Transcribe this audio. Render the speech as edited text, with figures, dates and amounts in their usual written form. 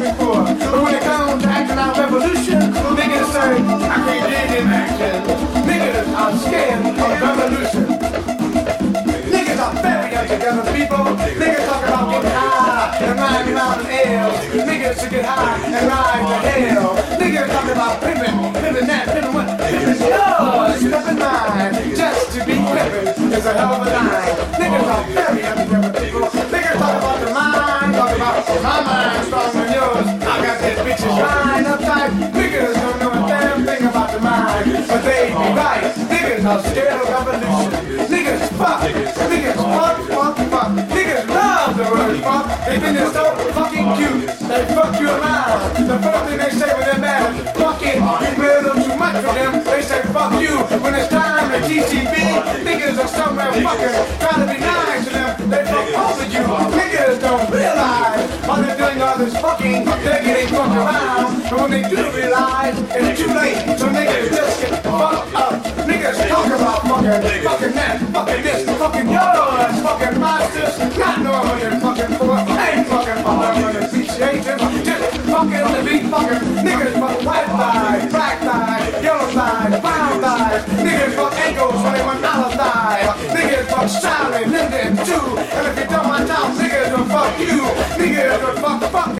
before. But when it comes to acting out revolution, niggas say, I can't get in action. Niggas are scared of revolution. Niggas are very together, people. Niggas talk about getting high and riding around in hell. Niggas should get high and ride to hell. Niggas talk about pimping that, pimping what? Pimping yours, pimping mine. Just to be pimping is a hell of a line. Niggas are very together, people. Niggas talk about the mind, talk about my mind stronger than yours. I got that bitch's mind uptight. Niggas don't know a damn thing about the mind, but they be right. Niggas are scared of revolution. Niggas fuck. Niggas fuck. Niggas love the word fuck. They think it's so fucking cute. They fuck you around. The first thing they say when they're mad, fuck it. You made them too much for them. They say fuck you. When it's time to TCB, niggas are somewhere fucking trying to be nice to them. They fuck over you. Niggas don't realize while they're doing all this fucking, they're getting fucked around. But when they do realize, it's too late. So niggas just get fucked up. Niggas talk about fucking that, fucking this, fucking yours, fucking monsters, not knowing what fucking for. Ain't fucking appreciation. Just fucking the beat, fucking niggas fuck white thighs, black thighs, yellow thighs, brown thighs. Niggas fuck ankles when they want dollar thighs. Niggas fuck Sally, Linden too. And if you don't want out, niggas will fuck you. Niggas will fuck